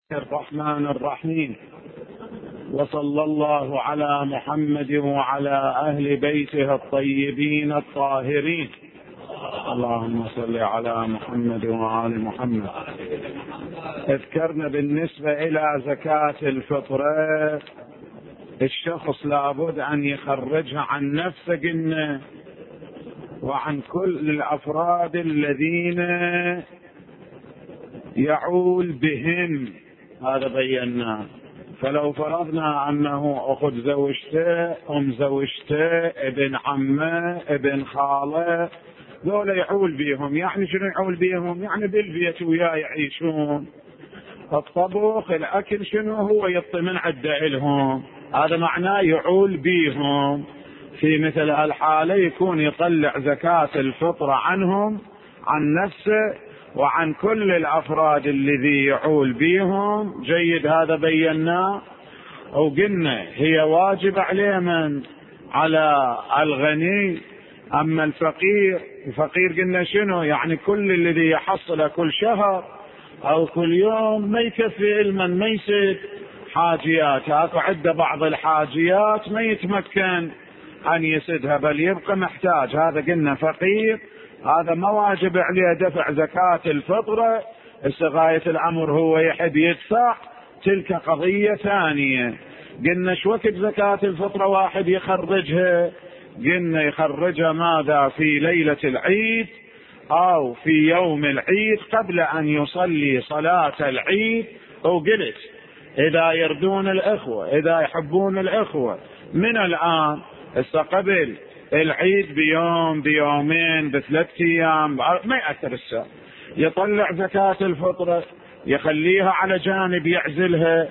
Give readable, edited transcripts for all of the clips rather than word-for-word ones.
الرحمن الرحيم، وصلى الله على محمد وعلى أهل بيته الطيبين الطاهرين. اللهم صل على محمد وآل محمد. اذكرنا بالنسبة إلى زكاة الفطرة الشخص لابد أن يخرجها عن نفسه قلنا وعن كل الأفراد الذين يعول بهم، هذا بينا. فلو فرضنا أنه أخذ زوجته، أم زوجته، ابن عمه، ابن خاله، ذولا يعول بهم. يعني شنو يعول بهم؟ يعني بالبيت وياه يعيشون، الطبخ الأكل شنو هو يطمن عده لهم، هذا معناه يعول بهم. في مثل هالحالة يكون يطلع زكاة الفطرة عنهم، عن نفسه وعن كل الأفراد الذي يعول بهم. جيد، هذا بيناه. وقلنا هي واجب عليه من؟ على الغني. أما الفقير قلنا شنو؟ يعني كل الذي يحصل كل شهر أو كل يوم ما يكفي المن، ما يسد حاجيات. هاكو عنده بعض الحاجيات ما يتمكن أن يسدها بل يبقى محتاج، هذا قلنا فقير، هذا ما واجب عليه دفع زكاة الفطرة. غاية الأمر هو يحب يدفع، تلك قضية ثانية. قلنا شو وقت زكاة الفطرة واحد يخرجها؟ قلنا يخرجها ماذا؟ في ليلة العيد أو في يوم العيد قبل أن يصلي صلاة العيد. وقلت إذا يردون الإخوة، إذا يحبون الإخوة من الآن قبل العيد بيوم، بيومين، بثلاث أيام، ما يأثر الساعة، يطلع زكاة الفطرة، يخليها على جانب، يعزلها،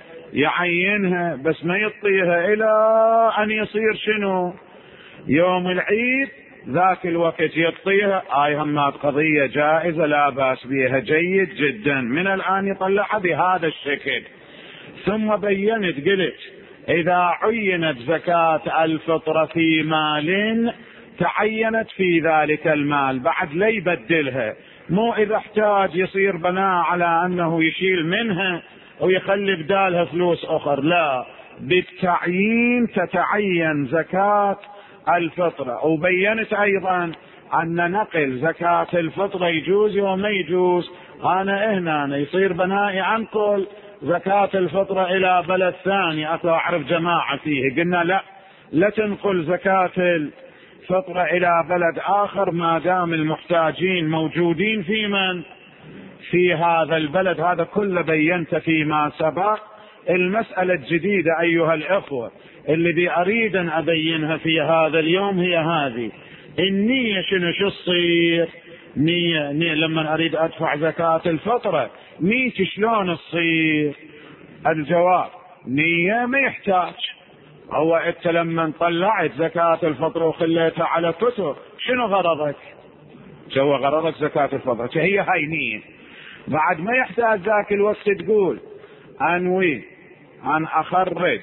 يعينها، بس ما يعطيها إلى أن يصير شنو؟ يوم العيد. ذاك الوقت يعطيها. همات قضية جائزة لا بأس بها، جيد جدا. من الآن يطلعها بهذا الشكل. ثم بينت قلت إذا عينت زكاة الفطرة في مال تعينت في ذلك المال، بعد لا يبدلها. مو إذا احتاج يصير بناء على أنه يشيل منها ويخلي بدالها فلوس أخر، لا، بالتعيين تتعين زكاة الفطرة. وبينت أيضا أن نقل زكاة الفطرة يجوز وما يجوز. أنا هنا يصير بنائي أنقل زكاة الفطرة إلى بلد ثاني، أعرف جماعة فيه، قلنا لا تنقل زكاة الفطرة إلى بلد آخر ما دام المحتاجين موجودين في من؟ في هذا البلد. هذا كله بينت فيما سبق. المسألة الجديدة أيها الأخوة الذي أريد أن أبينها في هذا اليوم هي هذه: النية شنو تصير؟ نية لما أريد أدفع زكاة الفطرة، نيتي شلون تصير؟ الجواب: نية ما يحتاج. هو أنت لما طلعت زكاة الفطرة وخليتها على كتب، شنو غرضك؟ جوا غرضك زكاة الفطرة، هي هاي نية. بعد ما يحتاج ذاك الوقت تقول أنوي أن أخرج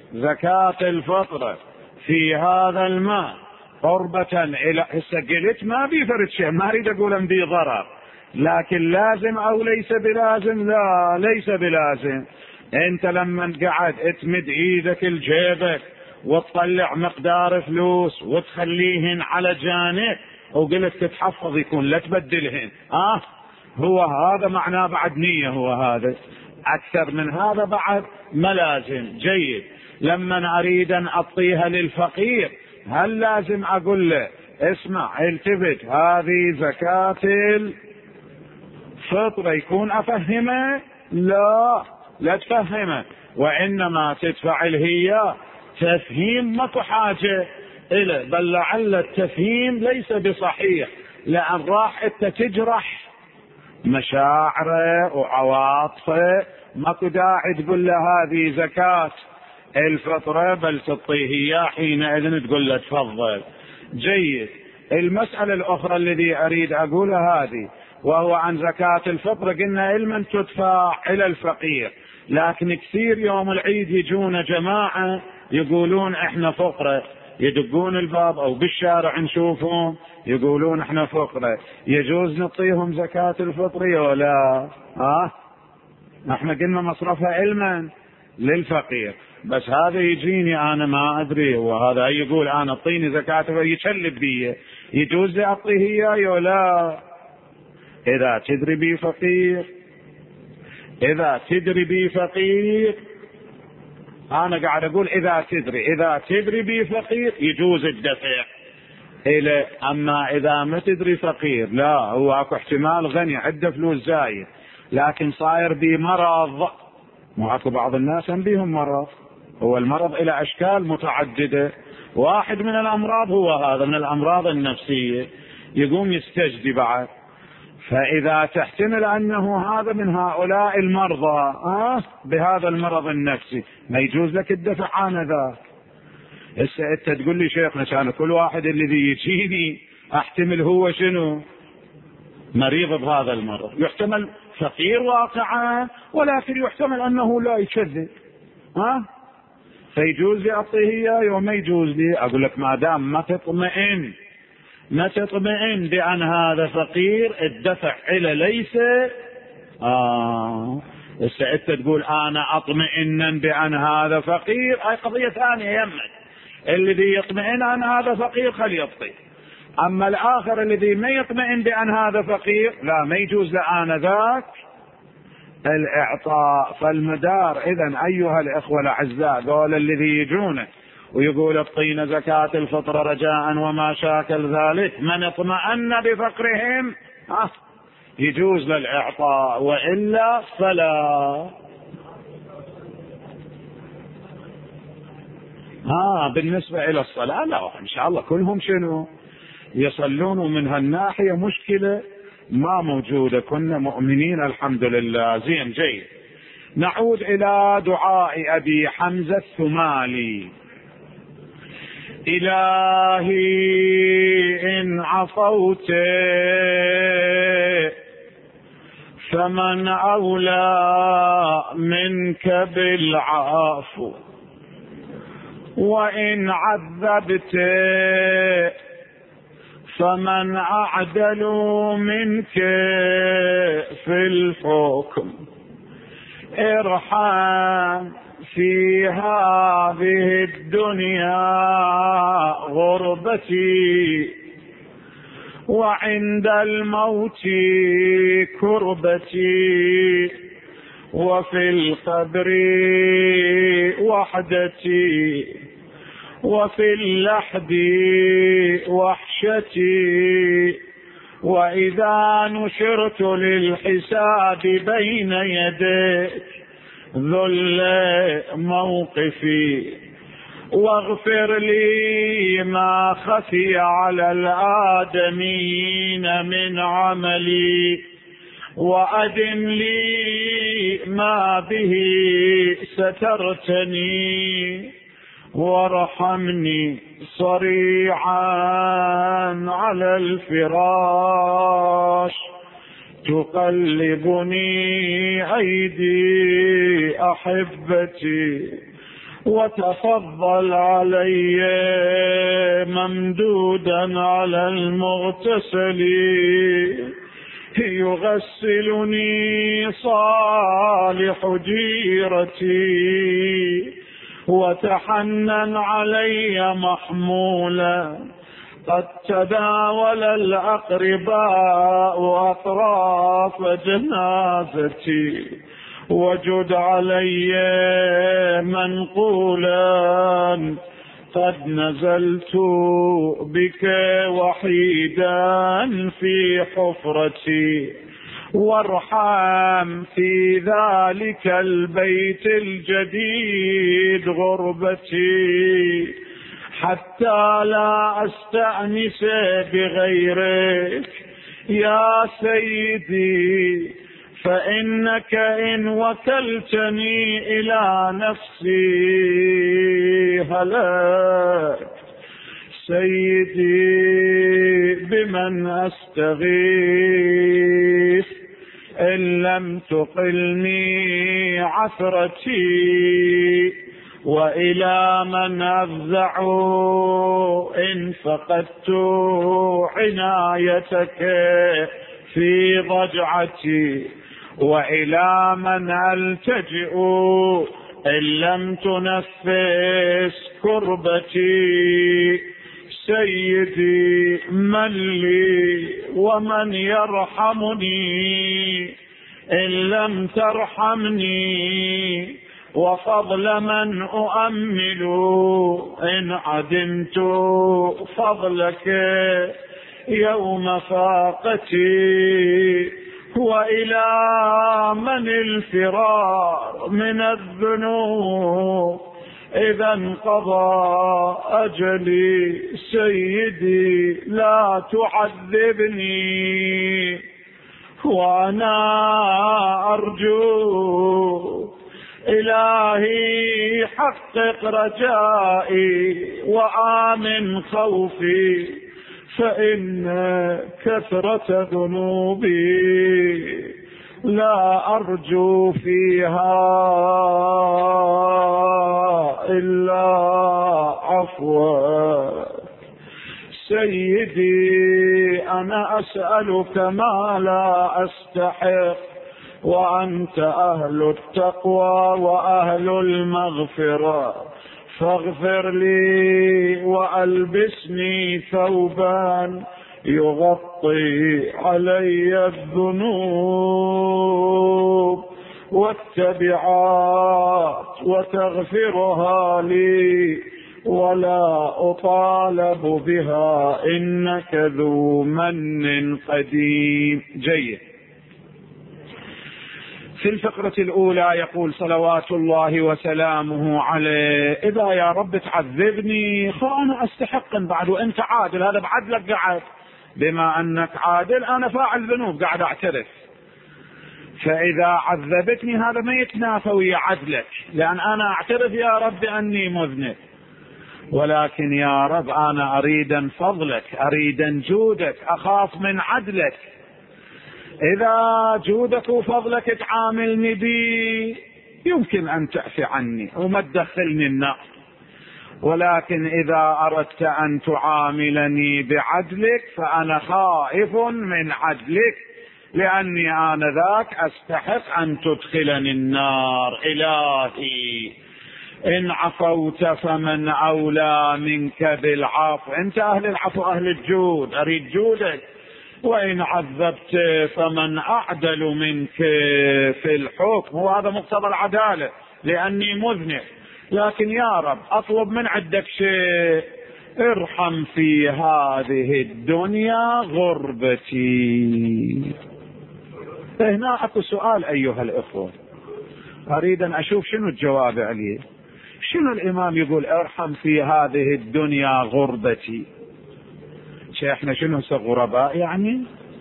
زكاة الفطرة في هذا المال قربة إلى. قلت ما بيفرد شيء، ما أريد أقول أن بي ضرر، لكن لازم أو ليس بلازم؟ لا، ليس بلازم. أنت لما قعد تمد إيدك لجيبك وتطلع مقدار فلوس وتخليهن على جانب وقلت تتحفظ يكون لا تبدلهن، هو هذا معناه بعد نية. هو هذا، أكثر من هذا بعد ما لازم. جيد. لما أريد أن أعطيها للفقير، هل لازم أقول له اسمع التفت هذه زكاة الفطرة يكون أفهمه؟ لا تفهمه، وإنما تدفع هي تفهيم ماكو حاجة إليه، بل لعل التفهيم ليس بصحيح، لأن راح أنت تجرح مشاعره وعواطفه. ماكو داعي تقول له هذه زكاة الفطرة، بل تعطيه إياه حينئذ تقول له تفضل. جيد. المسألة الأخرى الذي أريد أقولها هذه، وهو عن زكاة الفطرة. قلنا علما تدفع إلى الفقير، لكن كثير يوم العيد يجون جماعة يقولون احنا فقراء، يدقون الباب أو بالشارع نشوفهم يقولون احنا فقراء، يجوز نعطيهم زكاة الفطر ولا؟ احنا قلنا مصرفها علما للفقير، بس هذا يجيني انا ما ادري، وهذا يقول انا اعطيني زكاة يشلب بي، يجوز لي اعطيه اياه ولا؟ اذا تدري بي فقير، اذا تدري بي فقير، انا قاعد اقول اذا تدري بي فقير يجوز الدفع إلى. اما اذا ما تدري فقير، لا، هو اكو احتمال غني عنده فلوس زايد لكن صاير بي مرض، مو اكو بعض الناس هم بيهم مرض، هو المرض الى اشكال متعددة، واحد من الامراض هو هذا من الامراض النفسية، يقوم يستجدي بعد. فاذا تحتمل انه هذا من هؤلاء المرضى بهذا المرض النفسي، ما يجوز لك الدفع عن ذاك. هسه انت تقول لي شيخنا كان كل واحد الذي يجيني احتمل هو شنو؟ مريض بهذا المرض، يحتمل فقير واقعا، ولكن يحتمل انه لا يكذب، فيجوز لي اعطيه اياه وما يجوز لي. اقول لك ما دام ما تطمئن بان هذا فقير، الدفع الى ليس هسه انت تقول انا اطمئنا بان هذا فقير، هاي قضية ثانية يمك. الذي يطمئن ان هذا فقير خلي يعطي، اما الاخر الذي ما يطمئن بان هذا فقير، لا، ما يجوز له ذاك الاعطاء. فالمدار اذا ايها الاخوة الاعزاء، ذول الذي يجونه ويقول اعطينا زكاة الفطر رجاء وما شاكل ذلك، من اطمأن بفقرهم يجوز للإعطاء، وإلا فلا. بالنسبة إلى الصلاة لا، إن شاء الله كلهم شنو يصلون، ومن هالناحية مشكلة ما موجودة، كنا مؤمنين الحمد لله. زين، جيد. نعود إلى دعاء أبي حمزة الثمالي: إلهي إن عفوت فمن أولى منك بالعفو، وإن عذبت فمن أعدل منك في الحكم. ارحم في هذه الدنيا غربتي، وعند الموت كربتي، وفي القبر وحدتي، وفي اللحد وحشتي، وإذا نشرت للحساب بين يديك ذل موقفي. واغفر لي ما خفي على الآدمين من عملي، وأدم لي ما به سترتني، وارحمني صريعا على الفراش، تقلبني أيدي أحبتي، وتفضل علي ممدودا على المغتسل، يغسلني صالح جيرتي، وتحنن علي محمولا قد تداول الأقرباء أطراف جنازتي، وجد علي منقولا قد نزلت بك وحيدا في حفرتي، وارحم في ذلك البيت الجديد غربتي، حتى لا أستأنس بغيرك يا سيدي، فإنك إن وكلتني إلى نفسي هلكت. سيدي بمن أستغيث إن لم تقلني عثرتي، وإلى من أفزع إن فقدت عنايتك في ضجعتي، وإلى من ألتجئ إن لم تنفس كربتي. سيدي من لي ومن يرحمني إن لم ترحمني، وفضل من أؤمل إن عدمت فضلك يوم فاقتي. وإلى من الفرار من الذنوب إذا انقضى أجلي. سيدي لا تعذبني وأنا أرجو، إلهي حقق رجائي وآمن خوفي، فإن كثرة ذنوبي لا أرجو فيها إلا عفوك. سيدي أنا أسألك ما لا أستحق، وأنت أهل التقوى وأهل المغفرة، فاغفر لي وألبسني ثوبا يغطي علي الذنوب والتبعات وتغفرها لي ولا أطالب بها، إنك ذو من قديم. جيد. في الفقرة الأولى يقول صلوات الله وسلامه عليه: إذا يا رب تعذبني فأنا أستحق بعد، وأنت عادل، هذا بعدلك قاعد، بما أنك عادل أنا فاعل ذنوب قاعد أعترف، فإذا عذبتني هذا ما يتنافى ويا عدلك، لأن أنا أعترف يا رب أني مذنب، ولكن يا رب أنا أريد فضلك، أريد جودك، أخاف من عدلك. إذا جودك وفضلك تعاملني بي يمكن أن تعفي عني وما تدخلني النار، ولكن إذا أردت أن تعاملني بعدلك فأنا خائف من عدلك، لأني آنذاك أستحق أن تدخلني النار. إلهي إن عفوت فمن أولى منك بالعفو، أنت أهل العفو أهل الجود، أريد جودك. وإن عذبت فمن أعدل منك في الحكم، وهذا مقتضى العدالة لأني مذنب، لكن يا رب أطلب من عندك شيء، ارحم في هذه الدنيا غربتي. هنا أكو سؤال أيها الإخوة، أريد أن أشوف شنو الجواب عليه. شنو الإمام يقول ارحم في هذه الدنيا غربتي؟ احنا شنو غرباء يعني؟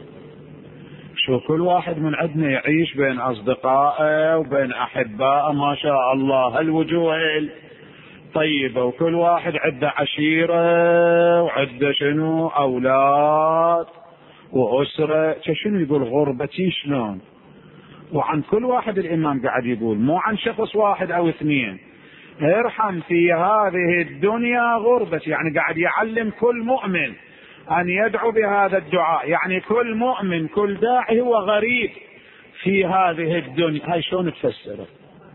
شو كل واحد من عندنا يعيش بين أصدقائه وبين أحبائه ما شاء الله هالوجوه طيبة، وكل واحد عنده عشيرة وعنده شنو أولاد وأسرة. شنو يقول غربتي شلون؟ وعن كل واحد الإمام قاعد يقول، مو عن شخص واحد أو اثنين. ارحم في هذه الدنيا غربتي، يعني قاعد يعلم كل مؤمن أن يدعو بهذا الدعاء، يعني كل مؤمن كل داعي هو غريب في هذه الدنيا. هاي شلون تفسره؟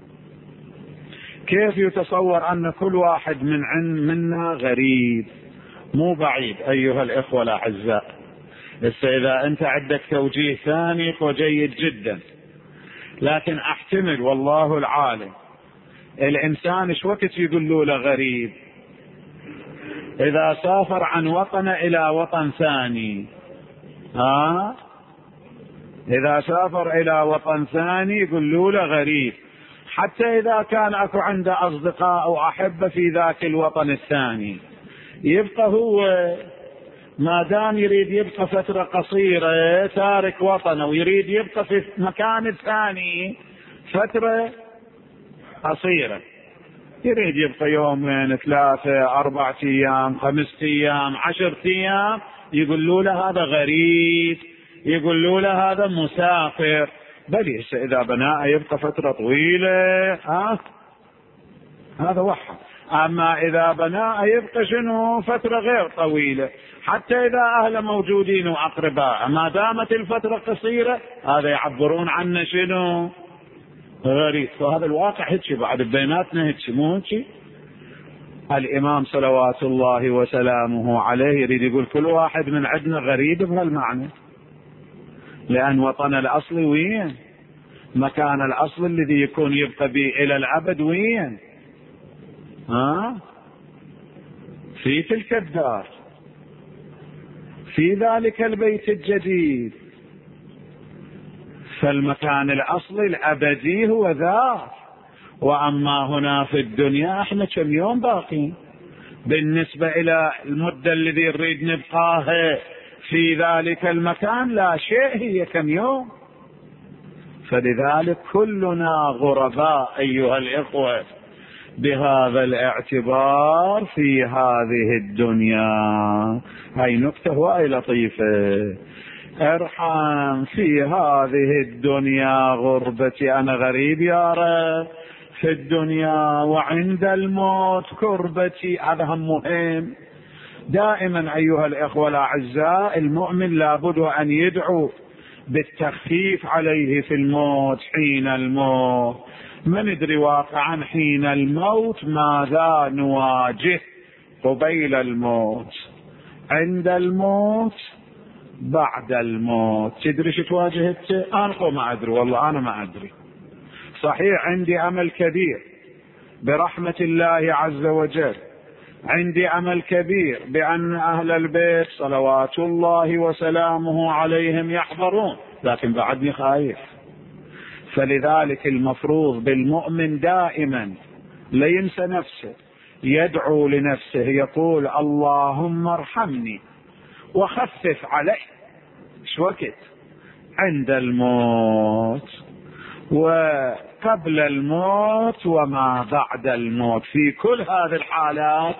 كيف يتصور أن كل واحد منا غريب؟ مو بعيد أيها الإخوة الأعزاء. بس إذا أنت عندك توجيه ثاني فجيد جدا، لكن أحتمل والله العالم الإنسان ايش وقت يقولوا له غريب؟ إذا سافر عن وطن إلى وطن ثاني، إذا سافر إلى وطن ثاني يقولوا له غريب، حتى إذا كان أكو عنده أصدقاء أو أحبة في ذاك الوطن الثاني، يبقى هو ما دام يريد يبقى فترة قصيرة تارك وطنه ويريد يبقى في مكان ثاني فترة قصيرة، يريد يبقى يومين 3 4 أيام 5 أيام 10 أيام، يقولوا له هذا غريب، يقولوا له هذا مسافر. بل إذا بناء يبقى فترة طويلة هذا وحد. أما إذا بناء يبقى شنو فترة غير طويلة، حتى إذا أهل موجودين وأقرباء ما دامت الفترة قصيرة هذا يعبرون عنه شنو غريب. وهذا الواقع هيك بعد بيناتنا هيك مو هيك. الإمام صلوات الله وسلامه عليه يريد يقول كل واحد من عندنا غريب بهالمعنى، لأن وطن الأصل وين؟ مكان الأصل الذي يكون يبقى به إلى الأبد وين؟ في تلك الدار، في ذلك البيت الجديد. فالمكان الأصلي الأبدي هو ذاك. وأما هنا في الدنيا احنا كم يوم باقي بالنسبة إلى المدة الذي نريد نبقاها في ذلك المكان؟ لا شيء، هي كم يوم. فلذلك كلنا غرباء أيها الإخوة بهذا الاعتبار في هذه الدنيا. هاي نكتة وهي لطيفة. ارحم في هذه الدنيا غربتي، أنا غريب يا رب في الدنيا، وعند الموت كربتي. هذا هم مهم. دائما أيها الإخوة الأعزاء المؤمن لابد أن يدعو بالتخفيف عليه في الموت. حين الموت ما ندري واقعا حين الموت ماذا نواجه قبيل الموت، عند الموت، بعد الموت. تدري شو تواجهت؟ أنا ما أدري، والله أنا ما أدري. صحيح عندي أمل كبير برحمة الله عز وجل، عندي أمل كبير بأن أهل البيت صلوات الله وسلامه عليهم يحضرون، لكن بعدني خايف. فلذلك المفروض بالمؤمن دائما لا ينسى نفسه، يدعو لنفسه، يقول اللهم ارحمني وخفف علي. شو وقت؟ عند الموت وقبل الموت وما بعد الموت. في كل هذه الحالات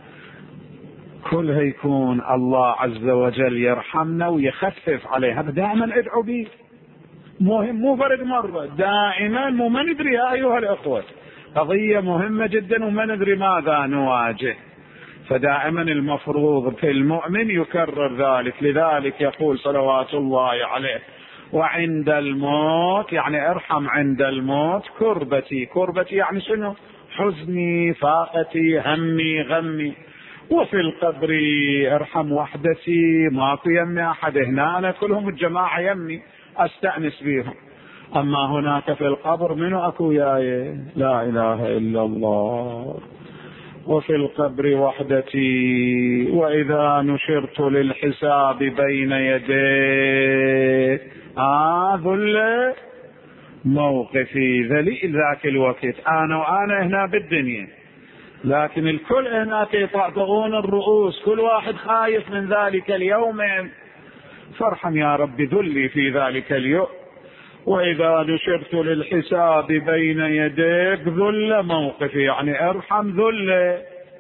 كلها يكون الله عز وجل يرحمنا ويخفف عليه. هذا دائما ادعو به، مهم، مو فرد مرة، دائما. مو ما ندري يا أيها الأخوة، قضية مهمة جدا وما ندري ماذا نواجه. فدائما المفروض في المؤمن يكرر ذلك. لذلك يقول صلوات الله عليه وعند الموت، يعني ارحم عند الموت كربتي. كربتي يعني شنو؟ حزني، فاقتي، همي، غمي. وفي القبر ارحم وحدتي، ماكو يمي احد، هنا كلهم الجماعة يمي استأنس بيهم. اما هناك في القبر منو اكو ياي؟ لا اله الا الله. وفي القبر وحدتي، وإذا نشرت للحساب بين يديه ذل موقفي ذليل. ذاك الوقت أنا هنا بالدنيا، لكن الكل هناك يطأطئون الرؤوس، كل واحد خايف من ذلك اليوم. فارحم يا رب ذلي في ذلك اليوم. وإذا نشرت للحساب بين يديك ذل موقفي، يعني ارحم ذل.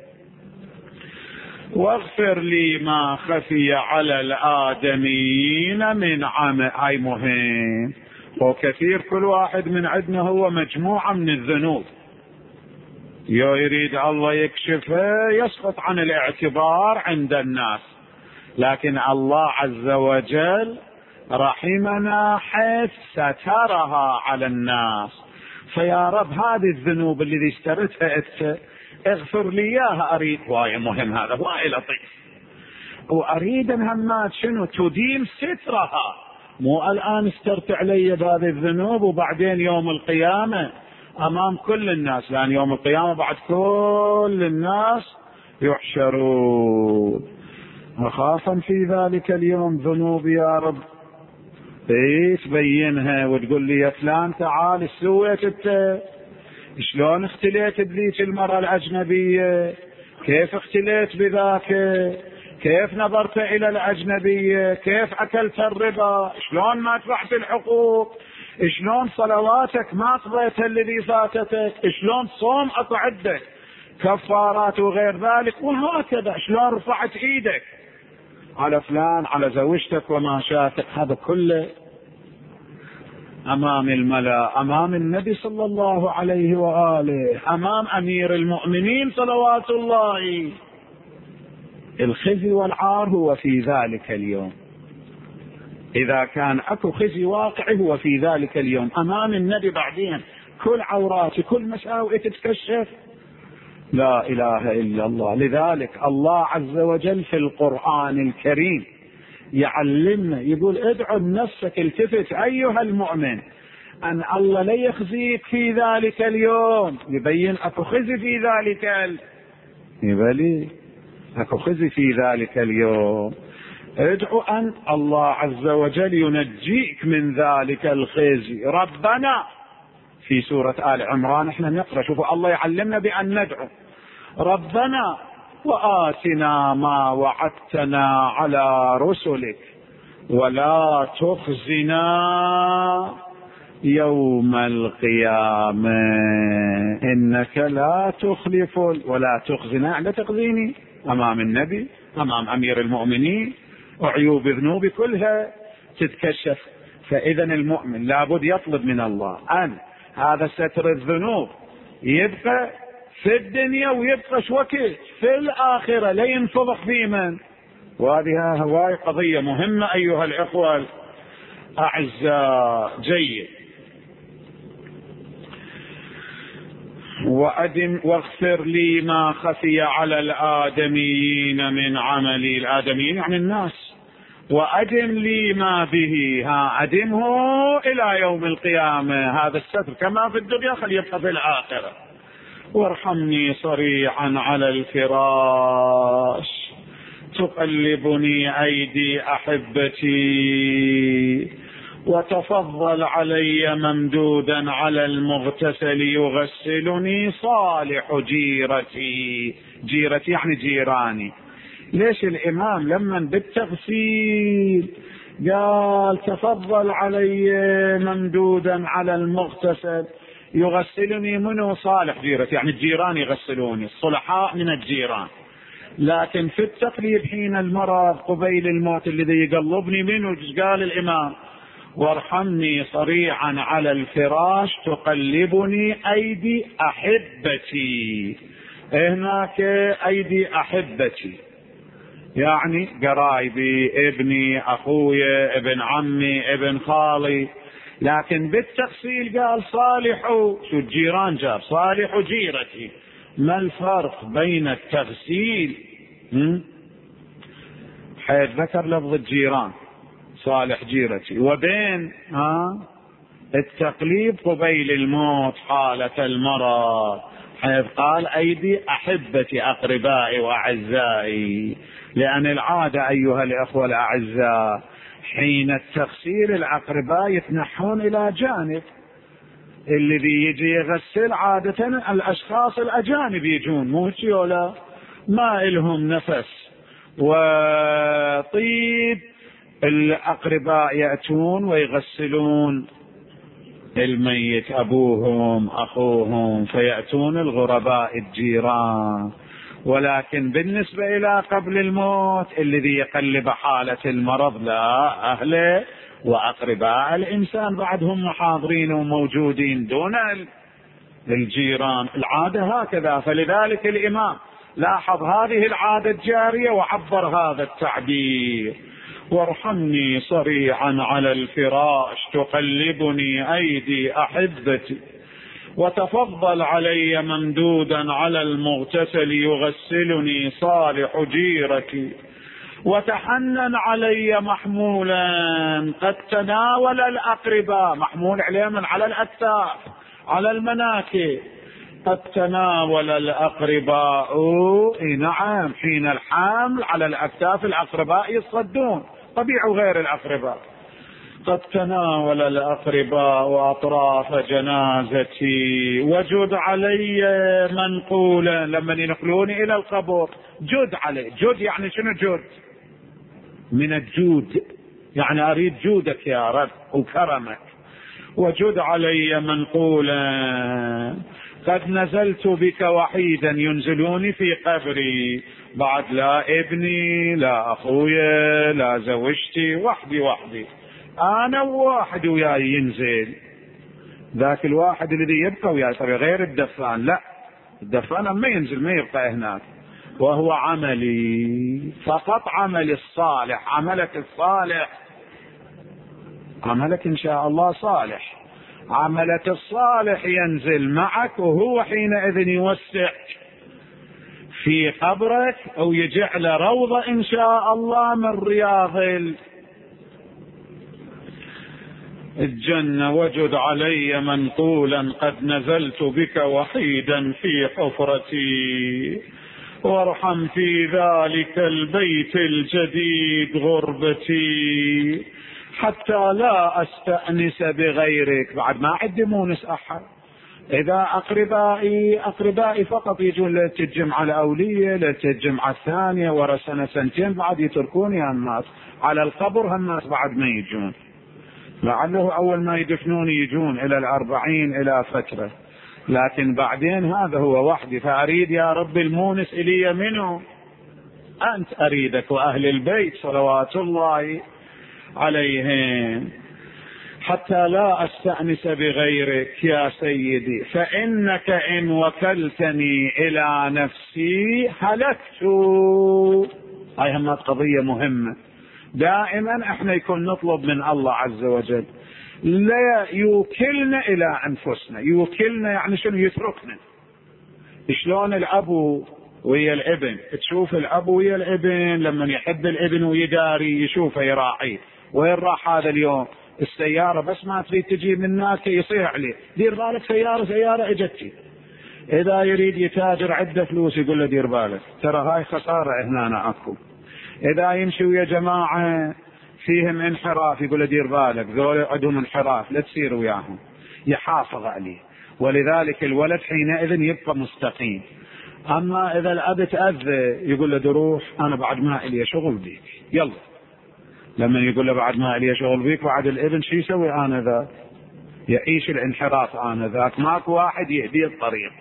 واغفر لي ما خفي على الآدميين من عمل. هاي مهم وكثير. كل واحد من عندنا هو مجموعة من الذنوب، يريد الله يكشفه يسقط عن الاعتبار عند الناس، لكن الله عز وجل رحمنا حيث سترها على الناس. فيا رب هذه الذنوب اللي اشترتها انت اغفر لي اياها، اريد. واي مهم هذا، واي لطيف. واريد همات شنو؟ تديم سترها. مو الان استرت علي بهذه الذنوب وبعدين يوم القيامة امام كل الناس، لان يوم القيامة بعد كل الناس يحشرون. وخافا في ذلك اليوم ذنوبي يا رب تبينها وتقول لي يا فلان تعال ايش سويت انت؟ شلون اختليت بذيك المرأة الأجنبية؟ كيف اختليت بذاك؟ كيف نظرت إلى الأجنبية؟ كيف أكلت الربا؟ شلون ما دفعت الحقوق؟ شلون صلواتك ما قضيتها الذي فاتتك؟ شلون صوم أكو عندك كفارات وغير ذلك؟ وهكذا شلون رفعت ايدك على فلان، على زوجتك وما شاكت؟ هذا كله أمام الملأ، أمام النبي صلى الله عليه وآله، أمام أمير المؤمنين صلوات الله. الخزي والعار هو في ذلك اليوم. إذا كان أكو خزي واقعي هو في ذلك اليوم أمام النبي، بعدين كل عوراتي كل مساوئ تتكشف. لا إله إلا الله. لذلك الله عز وجل في القرآن الكريم يعلمنا، يقول ادعو لنفسك، التفت أيها المؤمن أن الله لا يخزيك في ذلك اليوم. يبين أكو خزي في ذلك يبالي أكو خزي في ذلك اليوم. ادعو أن الله عز وجل ينجيك من ذلك الخزي. ربنا في سورة آل عمران احنا نقرأ، شوفوا الله يعلمنا بأن ندعو ربنا وآتنا ما وعدتنا على رسلك ولا تخزنا يوم القيامة إنك لا تخلف ولا تخزنا. لا تخزيني أمام النبي، أمام أمير المؤمنين، وعيوب ذنوبي كلها تتكشف. فإذا المؤمن لابد يطلب من الله أن هذا ستر الذنوب يبقى في الدنيا ويبقى وقت في الآخرة لا ينفضح في من. وهذه هواي قضية مهمة أيها الإخوة الأعزاء. جيد. وأدم واغفر لي ما خفي على الآدميين من عملي. الآدميين يعني الناس. وأدم لي ما به، أدمه إلى يوم القيامة. هذا الستر كما في الدنيا خلي يبقى في الآخرة. وارحمني صريعا على الفراش تقلبني أيدي أحبتي وتفضل علي ممدودا على المغتسل يغسلني صالح جيرتي. جيرتي يعني جيراني. ليش الإمام لما بالتغسيل قال تفضل علي ممدودا على المغتسل يغسلني منه صالح جيرتي، يعني الجيران يغسلوني، الصلحاء من الجيران. لكن في التقليب حين المرض قبيل الموت الذي يقلبني منه قال الإمام وارحمني صريعا على الفراش تقلبني أيدي أحبتي. هناك أيدي أحبتي يعني قرايبي، ابني، أخويا، ابن عمي، ابن خالي. لكن بالتفصيل قال صالحوا، شو الجيران جاب صالح جيرتي. ما الفرق بين التغسيل حيث ذكر لفظ الجيران صالح جيرتي وبين التقليب قبيل الموت حالة المرض حيث قال أيدي أحبتي أقربائي وأعزائي. لأن العادة أيها الأخوة الأعزاء حين التغسيل الأقرباء يتنحون إلى جانب، الذي يجي يغسل عادة الأشخاص الأجانب يجون، مو ولا ما إلهم نفس وطيب. الأقرباء يأتون ويغسلون الميت، أبوهم أخوهم، فيأتون الغرباء الجيران. ولكن بالنسبة إلى قبل الموت الذي يقلب حالة المرض لا، أهله وأقرباء الإنسان بعدهم محاضرين وموجودين دون الجيران. العادة هكذا. فلذلك الإمام لاحظ هذه العادة الجارية وعبر هذا التعبير وارحمني صريعا على الفراش تقلبني أيدي أحبتي وتفضل علي ممدودا على المغتسل يغسلني صالح جيرتي وتحنن علي محمولا قد تناول الأقرباء. محمول عليه من على الأكتاف على المناكب. قد تناول الأقرباء. نعم حين الحمل على الأكتاف الأقرباء يصدون طبيعي غير الأقرباء. قد تناول الأقرباء وأطراف جنازتي وجد علي منقولا. لما ينقلوني إلى القبر جد علي. جد يعني شنو جد؟ من الجود، يعني أريد جودك يا رب وكرمك. وجد علي منقولا قد نزلت بك وحيدا ينزلوني في قبري. بعد لا ابني لا أخويا لا زوجتي، وحدي انا وواحد وياي ينزل، ذاك الواحد الذي يبقى وياي طبعا غير الدفان، لا الدفان ما ينزل ما يبقى هناك، وهو عملي فقط، عملي الصالح. عملك الصالح عملك ان شاء الله صالح، عملك الصالح ينزل معك، وهو حينئذ يوسع في قبرك او يجعل روضة ان شاء الله من رياض الجنة. وجد علي منقولا قد نزلت بك وحيدا في حفرتي، وارحم في ذلك البيت الجديد غربتي، حتى لا استأنس بغيرك. بعد ما عندي مونس احد، اذا اقربائي فقط يجون ليلة الجمعة الاولية، ليلة الجمعة الثانية، ورا سنة سنتين بعد يتركوني الناس على القبر، هالناس بعد ما يجون، لعله اول ما يدفنوني يجون الى 40 الى فترة، لكن بعدين هذا هو وحدي. فاريد يا رب المونس الي منه، انت اريدك واهل البيت صلوات الله عليهم، حتى لا استأنس بغيرك يا سيدي، فانك ان وكلتني الى نفسي هلكت. هاي هم قضية مهمة. دائما احنا يكون نطلب من الله عز وجل لا يوكلنا الى انفسنا. يوكلنا يعني شنو؟ يتركنا. شلون الاب ويا الابن، تشوف الاب ويا الابن لما يحب الابن ويداري يشوفه يراعيه. وين راح هذا اليوم؟ السيارة بس ما تريد تجي من هناك يصيح عليه، دير بالك سيارة اجتي. اذا يريد يتاجر عنده فلوس يقول له دير بالك ترى هاي خسارة هنا اكو. اذا يمشي ويا جماعة فيهم انحراف يقول له دير بالك ذول عندهم انحراف لا تصير وياهم، يحافظ عليه. ولذلك الولد حينئذ يبقى مستقيم. اما اذا الاب تأذى يقول له دروح انا بعد ما الي شغل بيك، يلا. لما يقول له بعد ما الي شغل بيك، بعد الابن شو يسوي؟ انا ذاك يعيش الانحراف، انا ذاك ماكو واحد يهدي الطريق.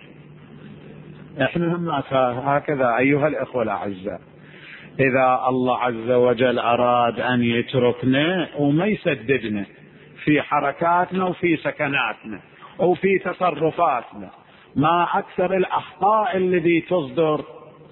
احنا هم هكذا ايها الاخوة الاعزاء. اذا الله عز وجل اراد ان يتركنا وما يسددنا في حركاتنا وفي سكناتنا وفي تصرفاتنا، ما اكثر الاخطاء التي تصدر.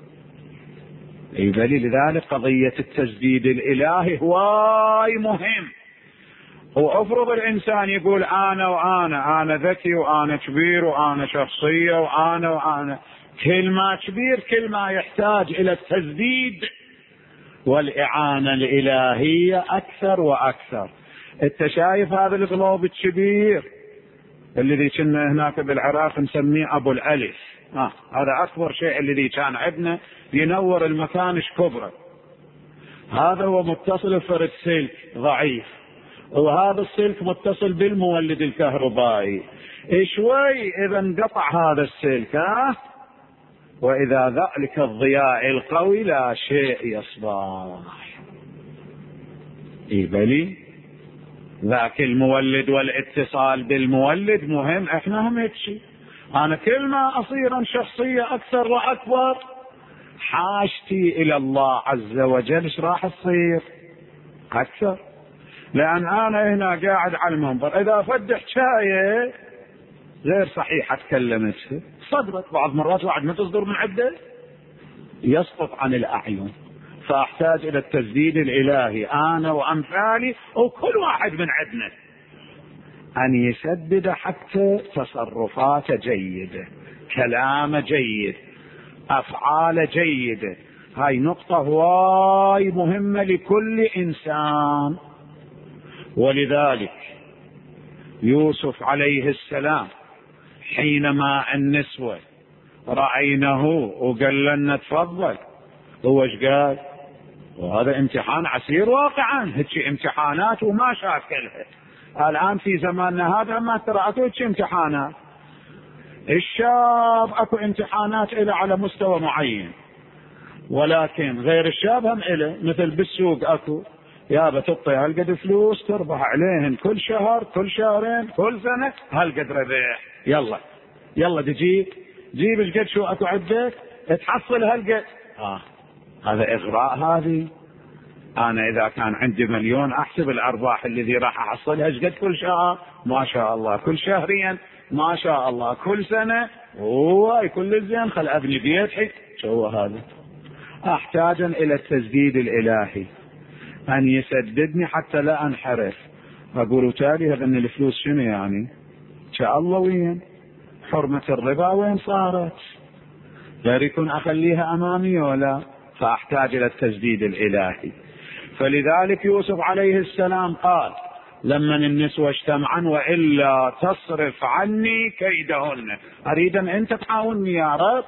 لذلك قضية التسديد الالهي هواي مهم. وافرض الانسان يقول انا ذكي وانا كبير وانا شخصية وانا كل ما كبير كل ما يحتاج الى التسديد والإعانة الإلهية أكثر وأكثر. أنت شايف هذا الغلوب الكبير الذي كنا هناك بالعراق نسميه أبو الألف، هذا أكبر شيء الذي كان عندنا ينور المكان كبره. هذا هو متصل بفرد سلك ضعيف، وهذا السلك متصل بالمولد الكهربائي. شوي إذا انقطع هذا السلك وإذا ذلك الضياء القوي لا شيء يصبح. بلي ذاك المولد والاتصال بالمولد مهم. احنا هم هيك شيء. انا كل ما اصير شخصية اكثر واكبر حاجتي الى الله عز وجل ايش راح تصير اكثر، لان انا هنا قاعد على المنبر اذا فدح حكاية غير صحيح اتكلمت صدرت، بعض مرات واحد ما تصدر من عده يسقط عن الاعين. فاحتاج الى التسديد الالهي انا وامثالي وكل واحد من عندنا ان يسدد حتى تصرفاته جيدة، كلامه جيد، افعاله جيدة. هاي نقطة هواي مهمة لكل انسان. ولذلك يوسف عليه السلام حينما النسوة رأينه وقال لنا تفضل، هو ايش قال؟ وهذا امتحان عسير واقعا، هيك امتحانات وما شاكلها. الآن في زماننا هذا ما ترى اكو هيك امتحانات. الشاب اكو امتحانات له على مستوى معين، ولكن غير الشاب هم له. مثل بالسوق اكو يابا تعطي هالقد فلوس تربح عليهن كل شهر كل شهرين كل سنة هالقد ربح، يلا تجيب جيب ايش قد شو اكو عندك تحصل هالقد. هذا اغراء. أنا إذا كان عندي 1,000,000 أحسب الأرباح الذي راح أحصلها قد كل شهر، ما شاء الله، كل شهريا ما شاء الله، كل سنة هو كل زين، خل أبني بيت حي. شو هذا؟ أحتاج إلى التسديد الإلهي أن يسددني حتى لا أنحرف. أقول تالي هذا من الفلوس شنو يعني؟ شاء الله وين؟ حرمة الربا وين صارت؟ غير يكون أخليها أمامي ولا؟ فأحتاج إلى التسديد الإلهي. فلذلك يوسف عليه السلام قال لما النسوة اجتمعن وإلا تصرف عني كيدهن. أريد أن أنت تعاوني يا رب،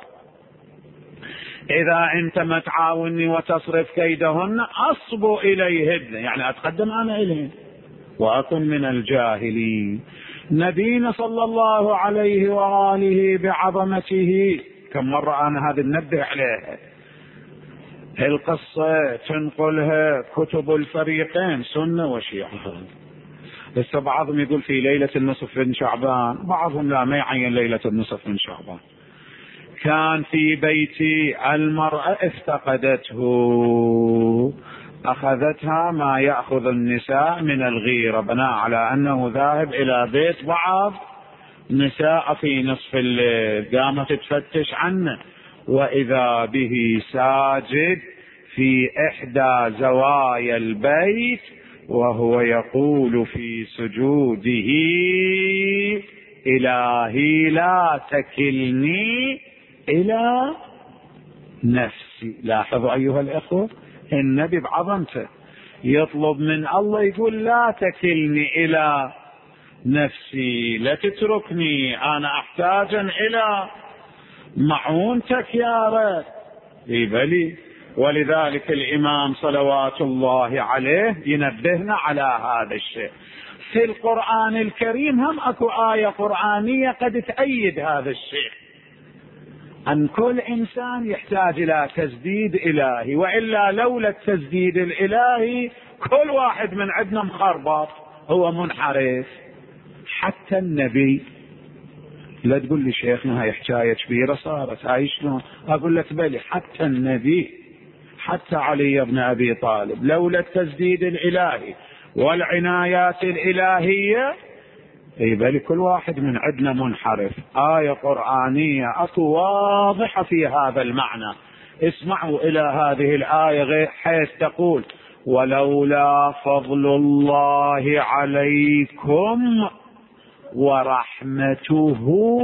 إذا أنت ما تعاوني وتصرف كيدهن أصبو إليهن، يعني أتقدم أنا إليهن وأكن من الجاهلين. نبينا صلى الله عليه وآله بعظمته كم مرة أنا هذا ننبه عليها، القصة تنقلها كتب الفريقين سنة وشيعة. لسه بعضهم يقول في ليلة النصف من شعبان، بعضهم لا ما يعين ليلة النصف من شعبان. كان في بيتي المرأة افتقدته، أخذتها ما يأخذ النساء من الغيرة بناء على أنه ذاهب إلى بيت بعض نساء في نصف الليل، قامت تفتش عنه وإذا به ساجد في إحدى زوايا البيت وهو يقول في سجوده إلهي لا تكلني إلى نفسي. لاحظوا أيها الأخوة، النبي بعظمته يطلب من الله يقول لا تكلني إلى نفسي، لا تتركني، أنا أحتاج إلى معونتك يا رب. بلي. ولذلك الإمام صلوات الله عليه ينبهنا على هذا الشيء. في القرآن الكريم هم أكو آية قرآنية قد تأيد هذا الشيء، أن كل إنسان يحتاج إلى تسديد إلهي، وإلا لولا التسديد الإلهي كل واحد من عندنا مخربط، هو منحرف. حتى النبي، لا تقول لي شيخنا هاي حكاية كبيرة صارت هاي شلون، أقول لك بلي حتى النبي، حتى علي بن أبي طالب لولا التسديد الإلهي والعنايات الإلهية بل كل واحد من عندنا منحرف. آية قرآنية أكو واضحة في هذا المعنى. اسمعوا إلى هذه الآية حيث تقول ولولا فضل الله عليكم ورحمته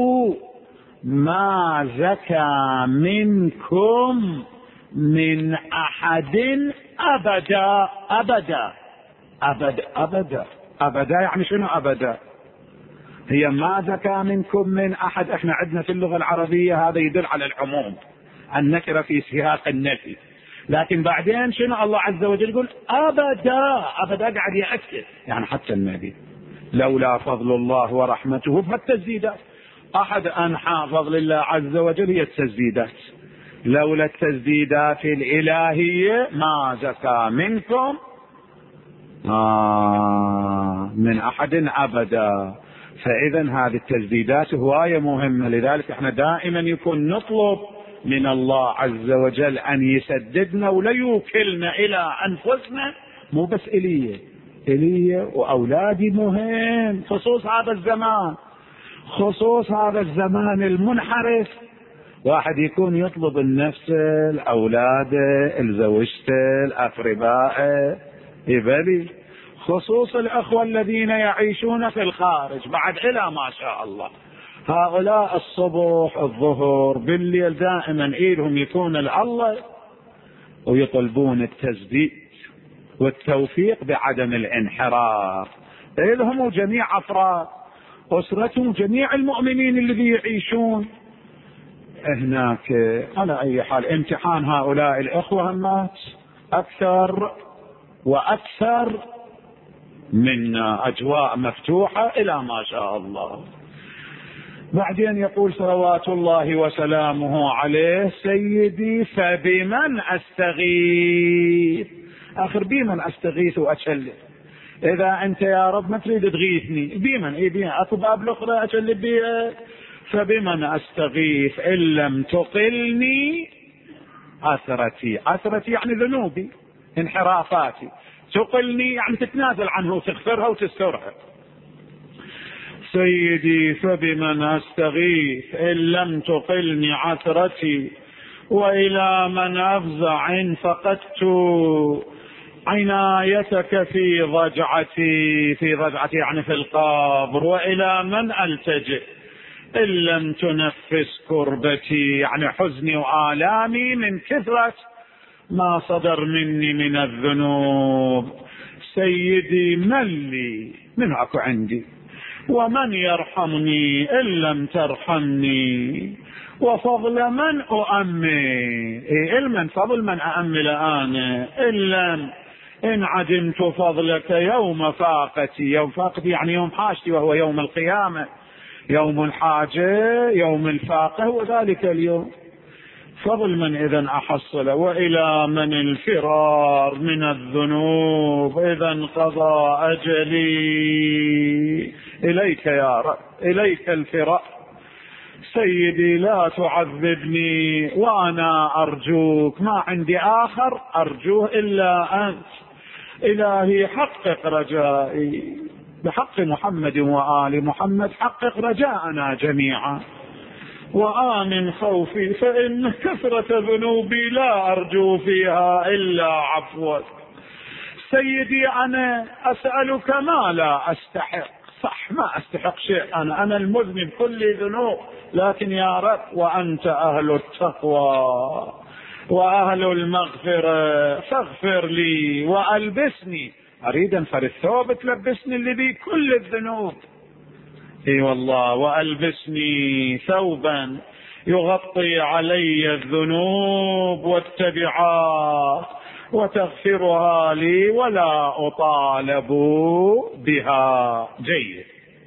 ما زكى منكم من أحد أبدا. أبدا أبدا أبدا أبدا يعني شنو أبدا؟ هي ما زكى منكم من أحد، احنا عندنا في اللغة العربية هذا يدل على العموم، النكرة في سياق النفي، لكن بعدين شنو الله عز وجل يقول أبدا. أبدا قاعد يأكد، يعني حتى النبي لولا فضل الله ورحمته. فالتسديدات أحد أنحى فضل الله عز وجل هي التسديدات، لولا التسديدات الإلهية ما زكى منكم من أحد أبدا. فإذا هذه التسديدات هواية مهمة، لذلك احنا دائما يكون نطلب من الله عز وجل أن يسددنا ولا يوكلنا إلى أنفسنا، مو بس إلي وأولادي مهم، خصوص هذا الزمان، خصوص هذا الزمان المنحرف. واحد يكون يطلب النفس، الأولاد، الزوجته، الأقرباء، يبالي خصوص الأخوة الذين يعيشون في الخارج بعد إلى ما شاء الله، هؤلاء الصبح الظهر بالليل دائما إلهم يكون الله ويطلبون التسديد والتوفيق بعدم الانحراف إلهم وجميع أفراد أسرتهم، جميع المؤمنين الذي يعيشون هناك. على أي حال امتحان هؤلاء الأخوة الناس أكثر وأكثر من أجواء مفتوحة إلى ما شاء الله. بعدين يقول صلوات الله وسلامه عليه سيدي فبمن أستغيث. آخر بمن أستغيث وأشلف؟ إذا أنت يا رب ما تريد تغيثني بمن أكو باب الأخرى أشلف بها، فبمن أستغيث إن لم تقلني عثرتي. عثرتي يعني ذنوبي، انحرافاتي، تقلني يعني تتنازل عنه وتغفرها وتسترها. سيدي فبمن أستغيث إن لم تقلني عثرتي، وإلى من أفزع إن فقدت عنايتك في ضجعتي يعني في القبر، وإلى من ألتجئ إن لم تنفس كربتي يعني حزني وآلامي من كثرة ما صدر مني من الذنوب. سيدي من لي من أكو عندي، ومن يرحمني إن لم ترحمني، وفضل من أؤمل من فضل من أأمل أنا إن عدمت فضلك يوم فاقتي. يوم فاقتي يعني يوم حاجتي، وهو يوم القيامة، يوم الحاجة يوم الفاقة، وذلك اليوم فضل من إذن أحصل. وإلى من الفرار من الذنوب إذا انقضى أجلي، إليك يا رب إليك الفرار. سيدي لا تعذبني وأنا أرجوك، ما عندي آخر أرجوه إلا أنت. إلهي حقق رجائي بحق محمد وآل محمد، حقق رجاءنا جميعا وآمن خوفي، فإن كثرة ذنوبي لا أرجو فيها إلا عفوك. سيدي أنا أسألك ما لا أستحق، صح ما أستحق شيء، أنا المذنب كل ذنوب، لكن يا رب وأنت أهل التقوى وأهل المغفرة، فاغفر لي وألبسني، أريد أنفر الثوب تلبسني اللي بي كل الذنوب، اي والله، وألبسني ثوبا يغطي علي الذنوب والتبعات وتغفرها لي ولا أطالب بها. جيد.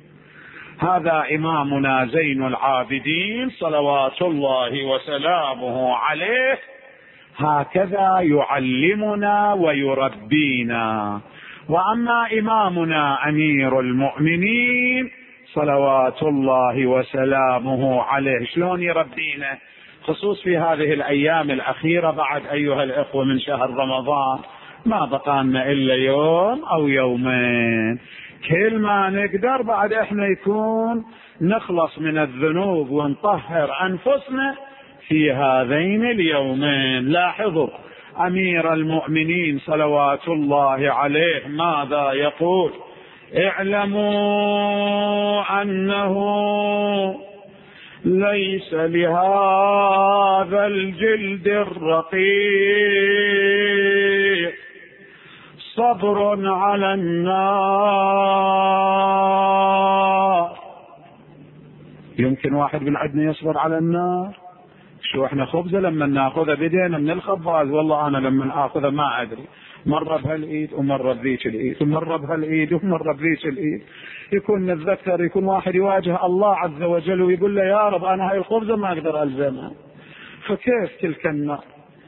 هذا إمامنا زين العابدين صلوات الله وسلامه عليه، هكذا يعلمنا ويربينا. وأما إمامنا أمير المؤمنين صلوات الله وسلامه عليه شلون يربينا، خصوص في هذه الأيام الأخيرة بعد أيها الإخوة من شهر رمضان، ما بقانا إلا يوم أو يومين، كل ما نقدر بعد إحنا يكون نخلص من الذنوب ونطهر أنفسنا في هذين اليومين. لاحظوا أمير المؤمنين صلوات الله عليه ماذا يقول: اعلموا أنه ليس لهذا الجلد الرقيق صبر على النار. يمكن واحد من عندنا يصبر على النار؟ شو احنا خبزة لما ناخذها بدينا من الخباز، والله انا لما اخذها ما ادري، مرة بهالايد ومرة بذيك الايد ومرة بهالايد ومرة بذيك الايد. يكون نتذكر يكون واحد يواجه الله عز وجل ويقول له يا رب انا هاي الخبزة ما اقدر الزمها، فكيف تلك النار؟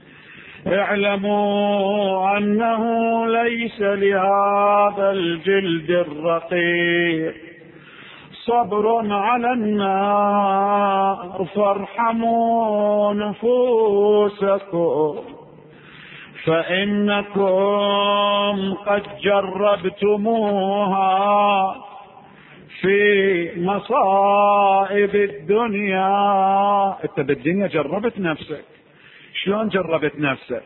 اعلموا انه ليس لهذا الجلد الرقيق صبر على النار فارحموا نفوسكم فإنكم قد جربتموها في مصائب الدنيا. انت بالدنيا جربت نفسك، شلون جربت نفسك؟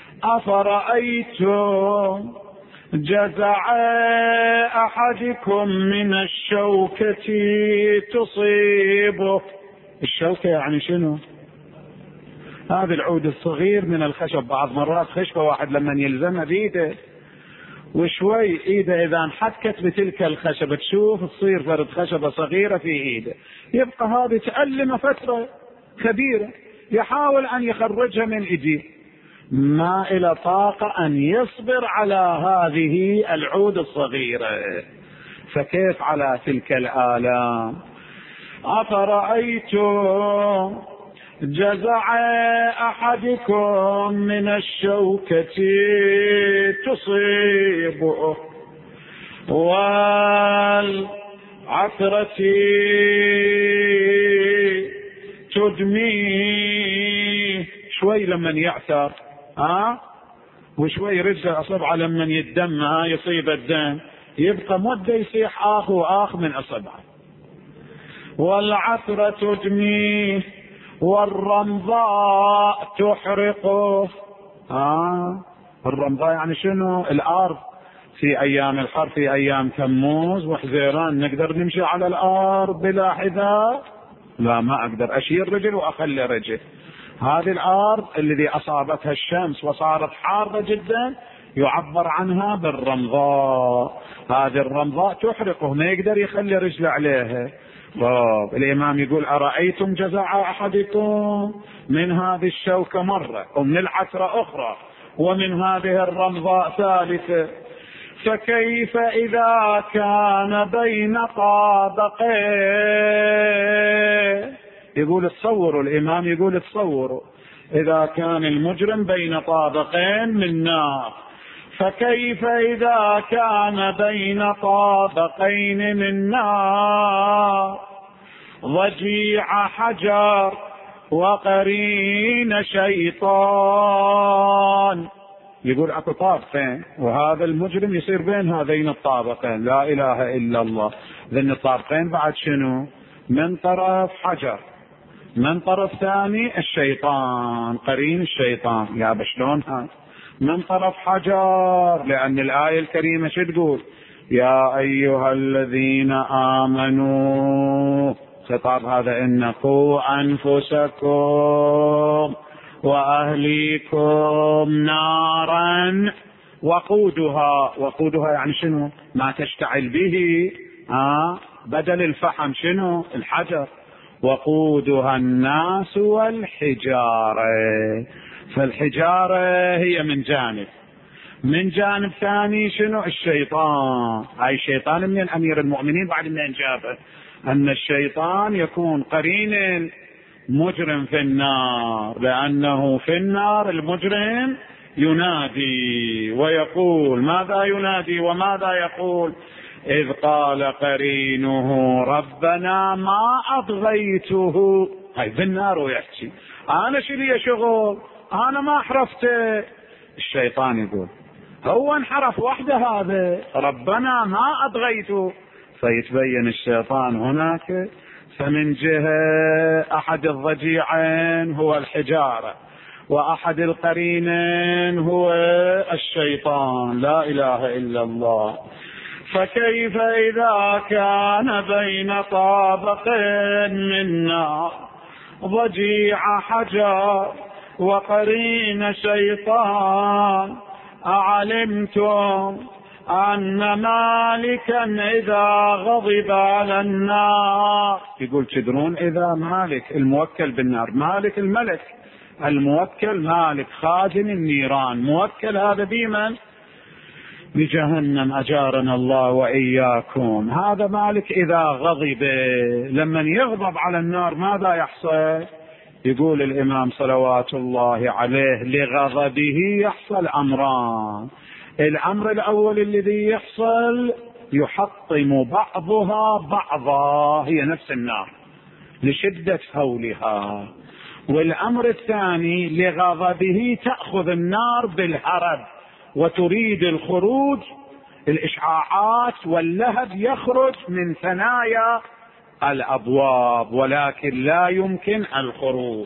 أفرأيتم جزع أحدكم من الشوكة تصيبه. الشوكة يعني شنو؟ هذا العود الصغير من الخشب، بعض مرات خشبة واحد لما يلزمها بيده وشوي ايده اذا انحكت بتلك الخشبة تشوف تصير فرد خشبة صغيرة في ايده، يبقى هذه تألم فترة كبيرة يحاول ان يخرجها من ايديه، ما إلى طاقة أن يصبر على هذه العود الصغيرة، فكيف على تلك الآلام؟ أفرأيتم جزع أحدكم من الشوكة تصيبه والعثرة تدميه. شوي لمن يعثر وشوي رجله أصبعه لما يتدمى يصيب الدم يبقى مدة يصيح آخ من أصبعه. والعثرة تدميه والرمضاء تحرقه. الرمضاء يعني شنو؟ الأرض. في أيام الحر في أيام تموز وحزيران نقدر نمشي على الأرض بلا حذاء؟ لا، ما أقدر أشيل رجل وأخلي رجل. هذه الأرض الذي أصابتها الشمس وصارت حارة جدا يعبر عنها بالرمضاء. هذه الرمضاء تحرقه، ما يقدر يخلي رجل عليها. الإمام يقول أرأيتم جزع أحدكم من هذه الشوكة مرة ومن العثرة أخرى ومن هذه الرمضاء ثالثة، فكيف إذا كان بين طابقين. يقول تصوروا، الإمام يقول تصوروا إذا كان المجرم بين طابقين من نار، فكيف إذا كان بين طابقين من نار ضجيع حجر وقرين شيطان. يقول اكو طابقين وهذا المجرم يصير بين هذين الطابقين، لا اله الا الله. ذن الطابقين بعد شنو؟ من طرف حجر، من طرف ثاني الشيطان، قرين الشيطان. يا بشلونها؟ من طرف حجر، لأن الآية الكريمة شو تقول؟ يا أيها الذين آمنوا، خطاب هذا، إن قوا أنفسكم وأهليكم نارا وقودها يعني شنو؟ ما تشتعل به، بدل الفحم شنو؟ الحجر. وقودها الناس والحجارة. فالحجارة هي من جانب ثاني شنو؟ الشيطان. هاي الشيطان من أمير المؤمنين بعد ما جابه أن الشيطان يكون قرين مجرم في النار، لأنه في النار المجرم ينادي ويقول. ماذا ينادي وماذا يقول؟ إذ قال قرينه ربنا ما أطغيته. هاي في النار ويحكي أنا شلي شغل، أنا ما حرفته. الشيطان يقول هو انحرف وحده، هذا ربنا ما أطغيته. فيتبين الشيطان هناك. فمن جهة أحد الضجيعين هو الحجارة، وأحد القرينين هو الشيطان. لا إله إلا الله. فكيف إذا كان بين طابقين من نار ضجيع حجر وقرين شيطان، أعلمتم أن مالكا إذا غضب على النار. يقول تدرون إذا مالك الموكل بالنار، مالك الملك الموكل، مالك خازن النيران، موكل هذا بمن؟ بجهنم، أجارنا الله وإياكم. هذا مالك إذا غضب، لما يغضب على النار ماذا يحصل؟ يقول الإمام صلوات الله عليه لغضبه يحصل أمران. الأمر الأول الذي يحصل يحطم بعضها بعضا، هي نفس النار لشدة هولها. والأمر الثاني لغضبه تأخذ النار بالهرب وتريد الخروج، الإشعاعات واللهب يخرج من ثنايا الأبواب ولكن لا يمكن الخروج.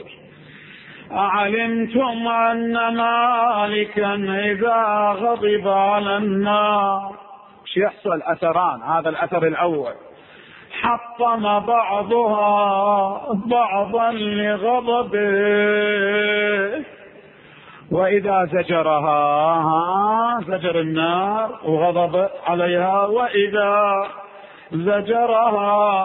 أعلمتم أن مالكا إذا غضب على النار شو يحصل؟ أثران. هذا الأثر الأول حطم بعضها بعضا لغضبه، وإذا زجرها زجر النار وغضب عليها، وإذا زجرها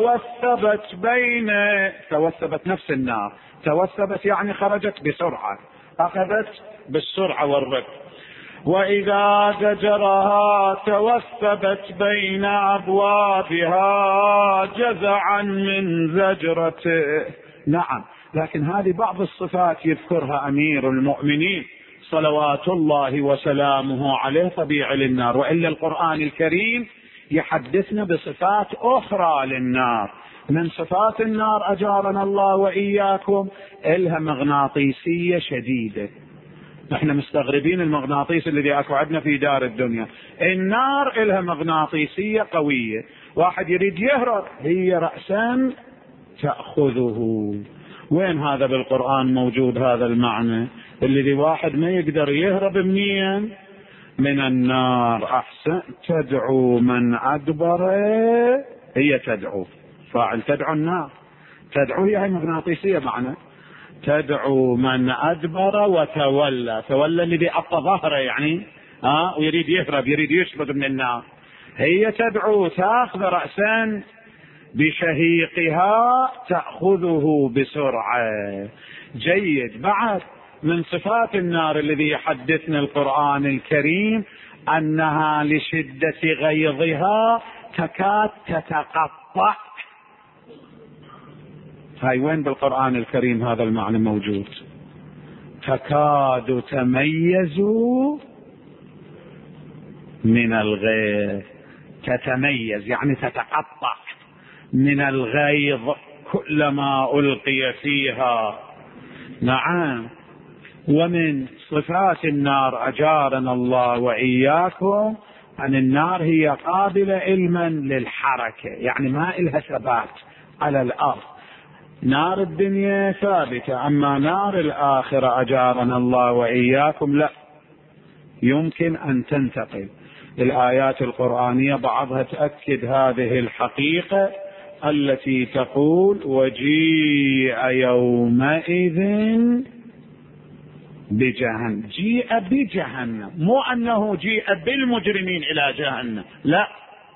توثبت نفس النار. توثبت يعني خرجت بسرعة، أخذت بالسرعة والركض. وإذا زجرها توثبت بين أبوابها جزعا من زجرته. نعم، لكن هذه بعض الصفات يذكرها أمير المؤمنين صلوات الله وسلامه عليه طبيعي للنار، وإلا القرآن الكريم يحدثنا بصفات أخرى للنار. من صفات النار أجارنا الله وإياكم إلها مغناطيسية شديدة، احنا مستغربين المغناطيس الذي اكو عندنا في دار الدنيا. النار لها مغناطيسية قوية، واحد يريد يهرب هي رأسا تأخذه. وين هذا بالقرآن موجود هذا المعنى الذي واحد ما يقدر يهرب منين؟ من النار. أحسن. تدعو من أدبر، هي تدعو فاعل تدعو النار، تدعو هي مغناطيسية معنى. تدعو من أدبر وتولى، تولى الذي أعطى ظهره يعني ويريد يهرب يريد يشرد من النار. هي تدعو تأخذ رأسا بشهيقها تأخذه بسرعة. جيد. بعد من صفات النار الذي يحدثنا القرآن الكريم أنها لشدة غيظها تكاد تتقطع. هاي وين بالقرآن الكريم هذا المعنى موجود؟ تكاد تميز من الغيظ. تتميز يعني تتقطع من الغيظ كلما ألقي فيها. نعم. ومن صفات النار أجارنا الله وإياكم أن النار هي قابلة علما للحركة، يعني ما إلها ثبات على الأرض. نار الدنيا ثابتة، أما نار الآخرة أجارنا الله وإياكم لا، يمكن أن تنتقل. الآيات القرآنية بعضها تأكد هذه الحقيقة التي تقول وجيء يومئذ بجهنم. جيء بجهنم، مو أنه جيء بالمجرمين إلى جهنم، لا،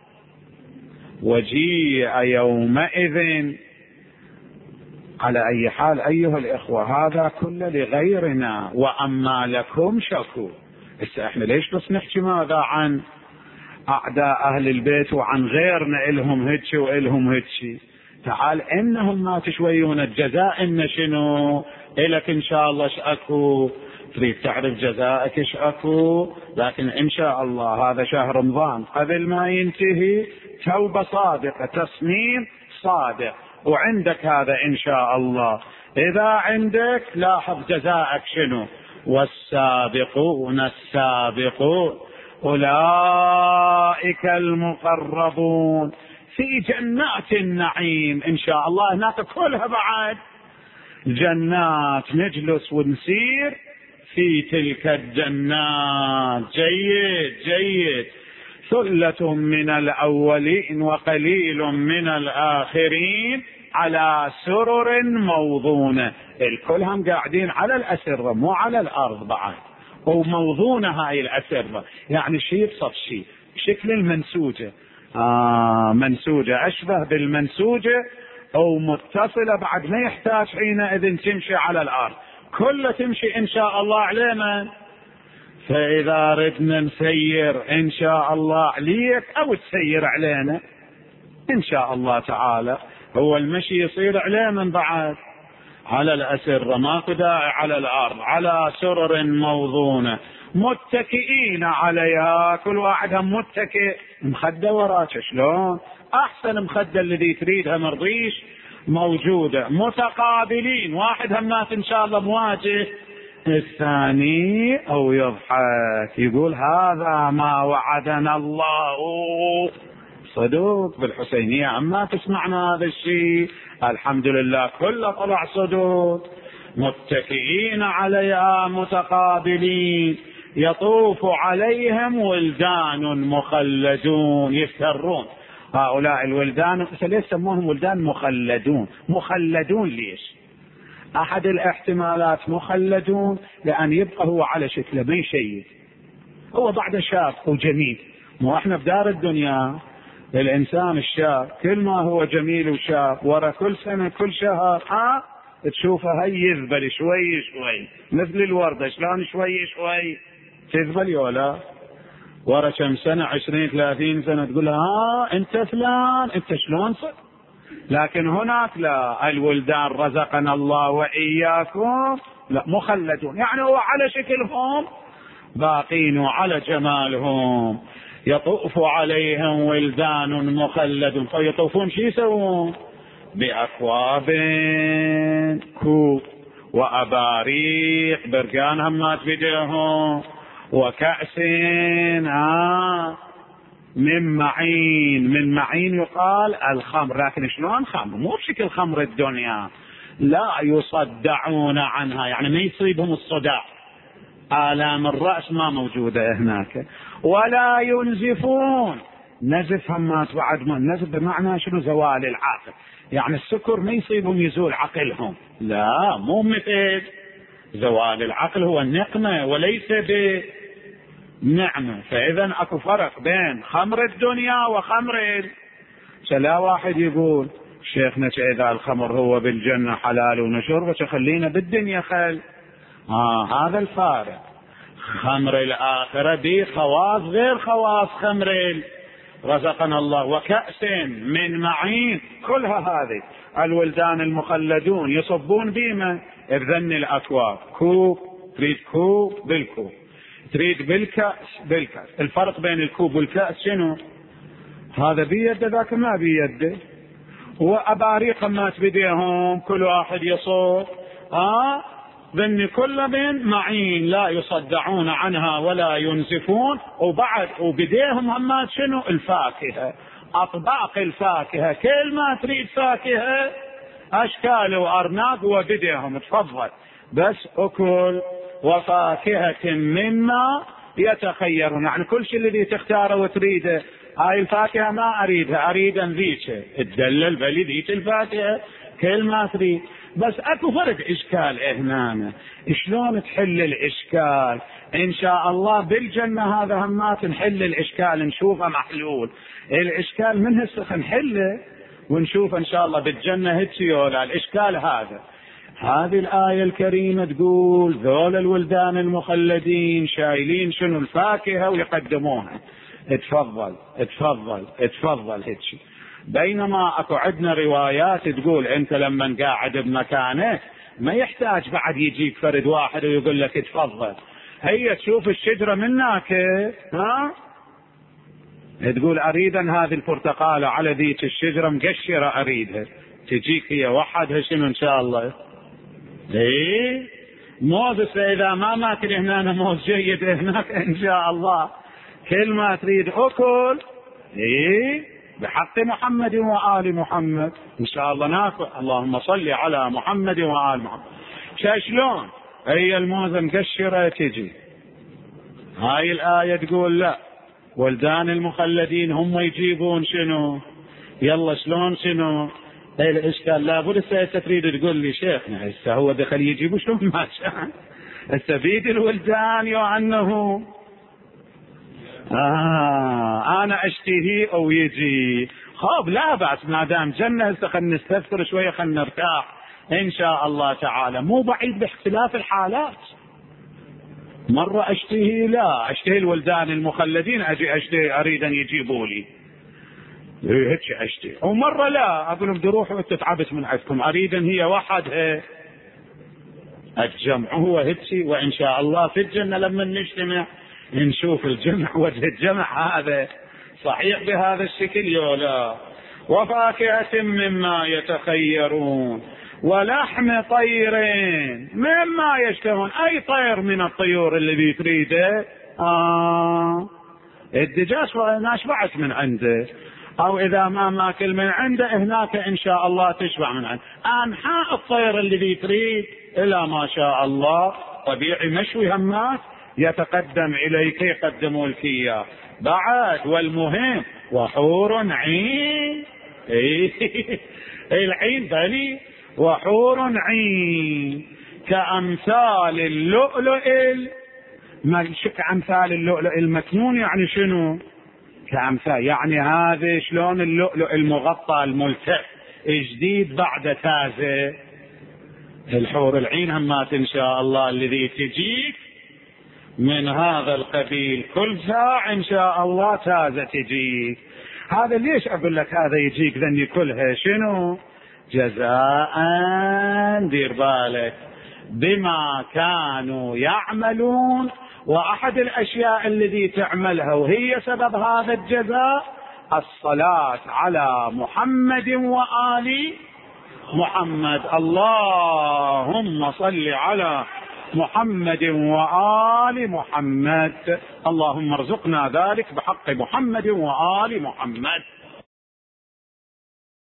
وجيء يومئذ. على أي حال أيها الإخوة هذا كله لغيرنا، وأما لكم شكو. احنا ليش بس نحكي ماذا عن أعداء أهل البيت وعن غيرنا إلهم هيك وإلهم هيك؟ تعال إنهم ما تشويون الجزاء إن شنو إلك إن شاء الله شأكو، تريد تعرف جزائك شأكو، لكن إن شاء الله هذا شهر رمضان قبل ما ينتهي توبة صادقة تصميم صادق، وعندك هذا إن شاء الله. إذا عندك لاحظ جزائك شنو. والسابقون السابقون أولئك المقربون في جنات النعيم. إن شاء الله هناك كلها بعد جنات نجلس ونسير في تلك الجنات. جيد جيد. ثلة من الأولين وقليل من الآخرين على سرر موضونة. الكل هم قاعدين على الأسرة مو على الأرض بعد، وموضونة هاي الأسرة يعني شيء بصف شيء، شكل المنسوجة. منسوجة أشبه بالمنسوجة أو متصلة، بعد ما يحتاج حينئذ تمشي على الأرض، كل تمشي إن شاء الله علينا. فإذا ردنا نسير إن شاء الله عليك أو تسير علينا إن شاء الله تعالى، هو المشي يصير عليه من بعد على الأسرة، ما داعي على الأرض، على سرر موضونة متكئين عليها، كل واحد هم متكئ مخدة وراك. شلون أحسن مخدة الذي تريدها مرضيش موجودة. متقابلين، واحد همات إن شاء الله مواجه الثاني أو يضحك يقول هذا ما وعدنا الله. صدوق بالحسينية عما تسمعنا هذا الشيء الحمد لله كله طلع صدوق. متكئين عليها متقابلين يطوف عليهم ولدان مخلدون يفترون. هؤلاء الولدان ليش سموهم ولدان مخلدون؟ مخلدون ليش؟ أحد الاحتمالات مخلدون لأن يبقى هو على شكله ما يشيد، هو بعد شاب وجميل. مو احنا بدار الدنيا الإنسان الشاب كل ما هو جميل وشاب ورا كل سنة كل شهر تشوفه هي يذبل شوي شوي مثل الوردة شلون شوي شوي تذبل ولا ورا كم سنة 20-30 سنة تقول انت فلان انت شلون صار. لكن هناك لا، الولدان رزقنا الله وإياكم لا مخلدون، يعني هو على شكلهم باقين وعلى جمالهم. يطوف عليهم ولدان مخلدون، فيطوفون شو يسوون؟ بأكواب كوب وأباريق برقان همات بديهم، وكأس من معين. من معين يقال الخمر، لكن شلون خمر؟ مو بشكل خمر الدنيا، لا يصدعون عنها، يعني ما يصيبهم الصداع، آلام الرأس ما موجودة هناك. ولا ينزفون، نزف همات بعد ما نزف بمعنى شنو؟ زوال العقل، يعني السكر ما يصيبهم يزول عقلهم، لا مو مثل زوال العقل، هو النقمة وليس بنعمة. فإذا اكو فرق بين خمر الدنيا وخمر لا واحد يقول شيخنا إذا الخمر هو بالجنة حلال ونشربه خلينا بالدنيا خل. هذا الفارق. خمر الآخرة دي خواص غير خواص خمر رزقنا الله. وكأس من معين، كلها هذه الولدان المخلدون يصبون بيمة بذن الأكواب، كوب تريد كوب بالكوب، تريد بالكأس بالكأس. الفرق بين الكوب والكأس شنو؟ هذا بيده ذاك ما بيده. وأباريق مات بديهم، كل واحد يصور ذن كل من معين لا يصدعون عنها ولا ينزفون. وبعد وبديهم همات شنو؟ الفاكهة، أطباق الفاكهة، كل ما تريد فاكهة أشكال وأرناب وبديهم تفضل، بس أكل وفاكهة مما يتخيرون، يعني كل شيء الذي تختاره وتريده. هاي الفاكهة ما أريدها، أريد ذيك تدلل بلي ذيك الفاكهة كل ما تريد. بس أكو فرق إشكال هنا، شلون تحل الإشكال؟ إن شاء الله بالجنة هذا همات نحل الإشكال، نشوفه محلول. الإشكال من هسه نحله ونشوف إن شاء الله بالجنة هتسيولا الإشكال هذا. هذه الآية الكريمة تقول ذول الولدان المخلدين شايلين شنو؟ الفاكهة ويقدموها، اتفضل اتفضل اتفضل هيك. بينما اكو عندنا روايات تقول انت لما قاعد بمكانك ما يحتاج بعد يجيك فرد واحد ويقول لك اتفضل، هي تشوف الشجرة منك تقول اريدا هذه البرتقالة على ذيك الشجرة مقشرة اريدها، تجيك هي وحدها شنو ان شاء الله. موز اذا ما ماكل هنا أنا موز جيد هناك ان شاء الله، كل ما تريد أكل بحق محمد وآل محمد إن شاء الله ناكل. اللهم صل على محمد وآل محمد. شلون هي الموزة مكشرة تجي؟ هاي الآية تقول لا، ولدان المخلدين هم يجيبون شنو؟ يلا شلون شنو؟ الإشكال لابد تريد تقول لي شيخنا هسه هو دخل يجيبوا شلون ما شاء هسه بيد الولدان أنه أنا أشتهي أو يجي خاب لا بأس، ما دام جنة خلنا نستذكر شوية، خلنا نرتاح إن شاء الله تعالى. مو بعيد باختلاف الحالات، مرة أشتهي لا أشتهي الولدان المخلدين أجي أشتهي أريد أن يجيبوا لي هيك أشتهي، ومرة لا أقول لهم دروحوا أنتوا تعبت من عندكم أريد أن هي وحدها. الجمع هو هيك، وإن شاء الله في الجنة لما نجتمع نشوف الجمع، وجه الجمع هذا صحيح بهذا الشكل يولا. وفاكهة مما يتخيرون ولحم طير مما يشتهون، أي طير من الطيور اللي تريده. الدجاج نشبعت من عنده، أو إذا ما ماكل من عنده هناك إن شاء الله تشبع من عنده. أنحاء الطير اللي تريد إلى ما شاء الله طبيعي مشوي همات يتقدم إليك يقدموا لك إياه بعد. والمهم وحور عين العين بني وحور عين كأمثال اللؤلؤ كأمثال اللؤلؤ المكنون. يعني شنو كأمثال؟ يعني هذا شلون اللؤلؤ المغطى الملتف جديد بعد تازة. الحور العين همات إن شاء الله الذي تجيك من هذا القبيل كل ساعة إن شاء الله تازة تجيك. هذا ليش أقول لك هذا يجيك ذني كلها شنو؟ جزاء دير بالك بما كانوا يعملون. وأحد الأشياء التي تعملها وهي سبب هذا الجزاء الصلاة على محمد وآل محمد. اللهم صل على محمد وآل محمد. اللهم ارزقنا ذلك بحق محمد وآل محمد.